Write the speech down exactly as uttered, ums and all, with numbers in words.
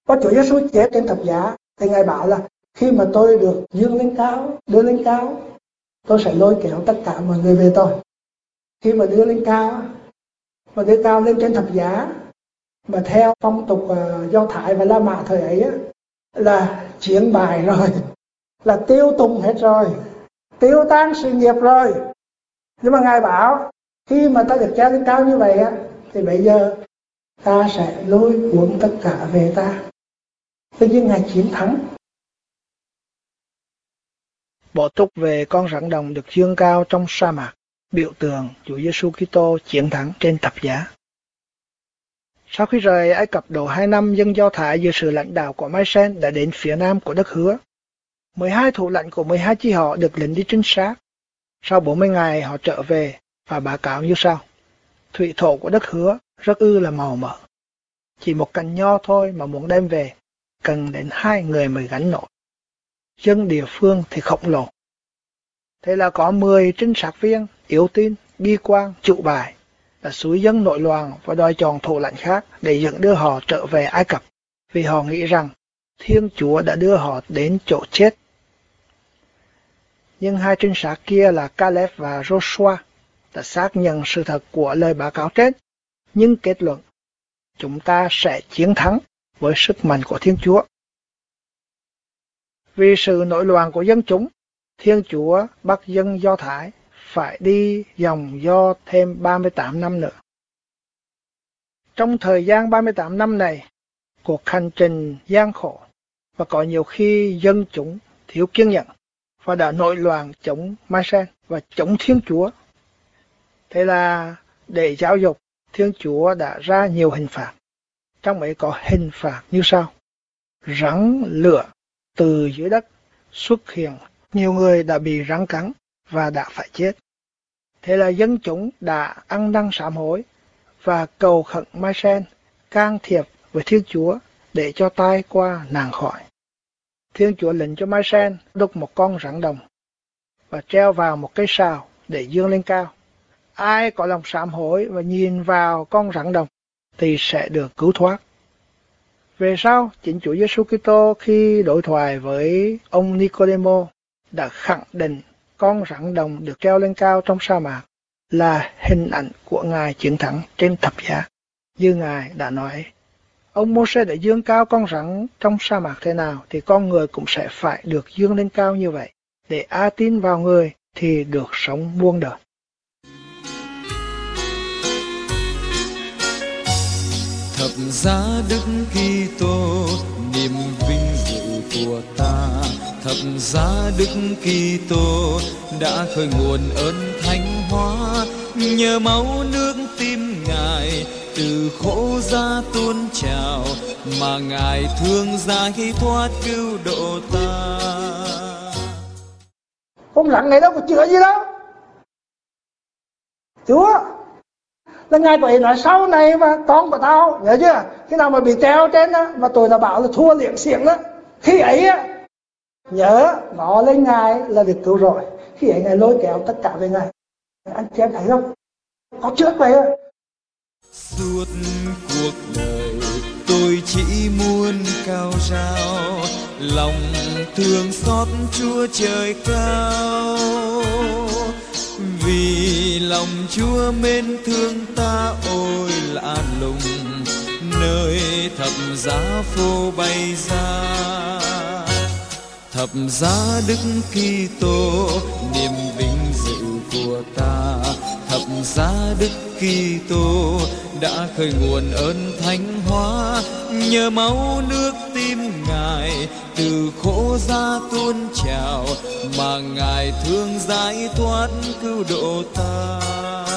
Có Chúa Giêsu chết trên thập giá thì Ngài bảo là khi mà tôi được dương lên cao, đưa lên cao, tôi sẽ lôi kéo tất cả mọi người về tôi. Khi mà đưa lên cao, mà đưa cao lên trên thập giá, mà theo phong tục uh, Do Thái và La Mã thời ấy á, là chiến bại rồi, là tiêu tùng hết rồi, tiêu tan sự nghiệp rồi. Nhưng mà Ngài bảo khi mà ta được treo lên cao như vậy á, thì bây giờ ta sẽ lôi cuốn tất cả về ta. Tất nhiên Ngài chiến thắng. Bộ túc về con rắn đồng được dương cao trong sa mạc, biểu tượng Chúa Giêsu Kitô chiến thắng trên thập giá. Sau khi rời Ai Cập độ hai năm, dân Do Thái dưới sự lãnh đạo của Mai-sen đã đến phía nam của đất hứa. mười hai thủ lãnh của mười hai chi họ được lệnh đi trinh sát. Sau bốn mươi ngày họ trở về và báo cáo như sau. Thủy thổ của đất hứa rất ư là màu mỡ. Chỉ một cành nho thôi mà muốn đem về, cần đến hai người mới gánh nổi. Dân địa phương thì khổng lồ. Thế là có mười trinh sát viên, yếu tin, bi quan, trụ bài, đã xúi dân nội loạn và đòi chọn thủ lãnh khác để dẫn đưa họ trở về Ai Cập, vì họ nghĩ rằng Thiên Chúa đã đưa họ đến chỗ chết. Nhưng hai trinh sát kia là Caleb và Joshua đã xác nhận sự thật của lời báo cáo trên, nhưng kết luận chúng ta sẽ chiến thắng với sức mạnh của Thiên Chúa. Vì sự nổi loạn của dân chúng, Thiên Chúa bắt dân Do Thái phải đi dòng Do thêm ba mươi tám năm nữa. Trong thời gian ba mươi tám năm này, cuộc hành trình gian khổ và có nhiều khi dân chúng thiếu kiên nhẫn và đã nổi loạn chống Mai-sen và chống Thiên Chúa. Thế là để giáo dục, Thiên Chúa đã ra nhiều hình phạt. Trong ấy có hình phạt như sau. Rắn lửa từ dưới đất xuất hiện, nhiều người đã bị rắn cắn và đã phải chết. Thế là dân chúng đã ăn năn sám hối và cầu khẩn Mai-sen can thiệp với Thiên Chúa để cho tai qua nạn khỏi. Thiên Chúa lệnh cho Mai-sen đúc một con rắn đồng và treo vào một cây sào để dương lên cao. Ai có lòng sám hối và nhìn vào con rắn đồng thì sẽ được cứu thoát. Về sau, chính Chúa Giêsu Kitô khi đối thoại với ông Nicodemo đã khẳng định con rắn đồng được treo lên cao trong sa mạc là hình ảnh của Ngài chiến thắng trên thập giá. Như Ngài đã nói, ông Mô-sê đã dương cao con rắn trong sa mạc thế nào thì con người cũng sẽ phải được dương lên cao như vậy, để ai tin vào người thì được sống muôn đời. Thập giá Đức Kitô, niềm vinh dự của ta. Thập giá Đức Kitô đã khơi nguồn ơn thánh hóa, nhờ máu nước tim Ngài từ khổ ra tuôn trào, mà Ngài thương giải thoát cứu độ ta. Con rắn này đâu có chữa gì đâu. Chúa là Ngài có ý nói sau này mà con của tao, nhớ chưa? Khi nào mà bị treo trên đó, mà tôi đã bảo là thua liệng xiềng đó, khi ấy á, nhớ ngó lên Ngài là được cứu rồi. Khi ấy Ngài lôi kéo tất cả về Ngài. Anh chị em thấy không? Có trước vậy á. Suốt cuộc đời tôi chỉ muốn cao rao, lòng thương xót Chúa trời cao. Vì lòng Chúa mến thương ta ôi lạ lùng, nơi thập giá phô bày ra. Thập giá Đức Kitô, niềm vinh dự của ta. Thập giá Đức Kitô đã khơi nguồn ơn thánh hóa, nhờ máu nước tim Ngài từ khổ ra tuôn trào, mà Ngài thương giải thoát cứu độ ta.